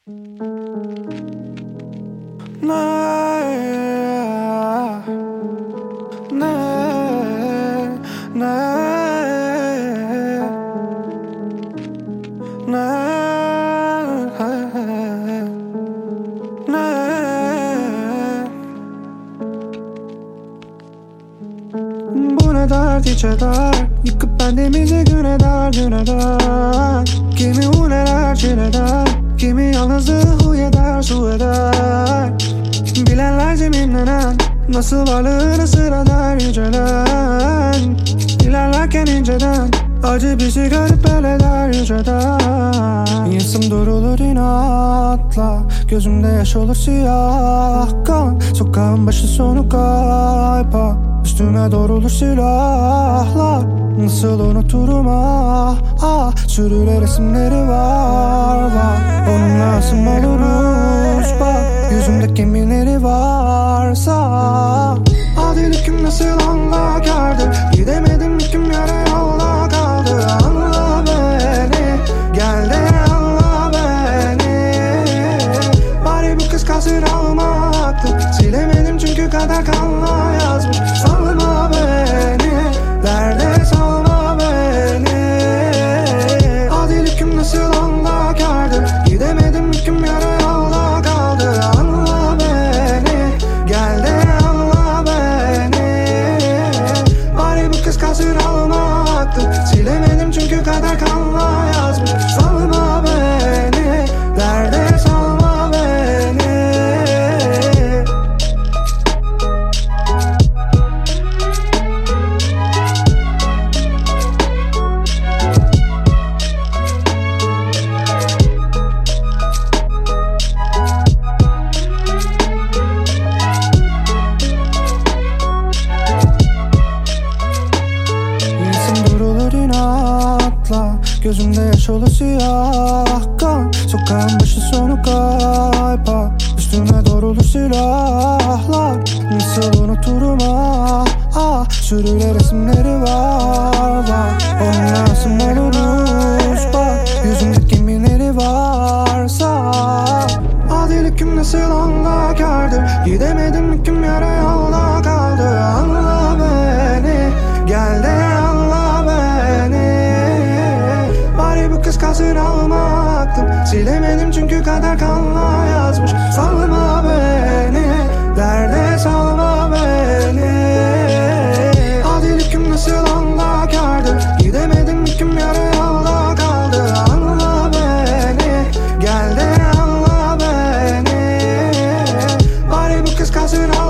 Bu ne dert iç eder, yıkıp bendimizi gün eder gün eder. Kimi uneler çileder, kimi yalnızlığı huy eder su eder. Bilenler zeminlenen, nasıl varlığını sıradalar yücelen. İlerlerken inceden, acı bizi görüp beleder yüceden. Yasım durulur inatla, gözümde yaş olur siyah kan. Sokağın başı sonu kaypa, üstüme doğrulur silahlar. Nasıl unuturum sürüle resimleri var. Onunla asım oluruz bak, yüzümde kiminleri varsa. Adilik nasıl anla geldi, gidemedim kim yere yolla kaldı. Anla beni, gel de anla beni. Bari bu kız kalsın almaktı, silemedim çünkü kader kanla yazmış. Salma beni, derde salma beni. Adilik nasıl anla geldi, gidemedim kim yere yolla kaldı. Anla beni, gel de anla beni. Bari bu kız kalsın almaktı, silemedim çünkü kader kanla yazmış. Salma beni, derde salma beni. Gözümde yaş olur siyah kan. Sokağın başı sonu kaypa, üstüme doğrulur silahlar. Nasıl unuturum sürüle resimleri var. Onunla asım oluruz bak, yüzümde kiminleri varsa. Adilik nasıl anla geldi, gidemedim kim yere yolla kaldı. Anla beni, gel de anla beni. Bari bu kız kalsın almaktım, silemedim çünkü kader kanla yazmış. Salma beni, derde salma beni. Adilik nasıl anla geldi, gidemedim kim yere yolla kaldı. Anla beni, gel de anla beni. Bari bu kız kalsın almaktım,